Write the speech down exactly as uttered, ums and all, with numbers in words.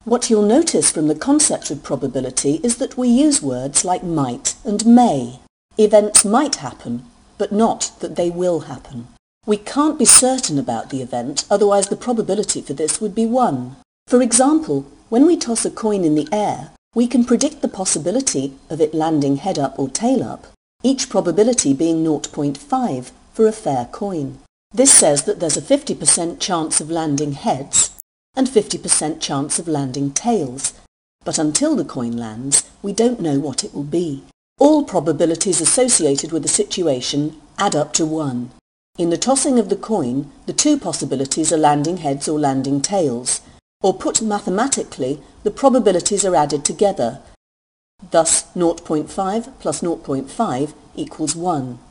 What you'll notice from the concept of probability is that we use words like might and may. Events might happen, but not that they will happen. We can't be certain about the event, otherwise the probability for this would be one. For example, when we toss a coin in the air, we can predict the possibility of it landing head up or tail up, each probability being zero point five for a fair coin. This says that there's a fifty percent chance of landing heads and fifty percent chance of landing tails, but until the coin lands, we don't know what it will be. All probabilities associated with a situation add up to one. In the tossing of the coin, the two possibilities are landing heads or landing tails, or put mathematically, the probabilities are added together. Thus, zero point five plus zero point five equals one.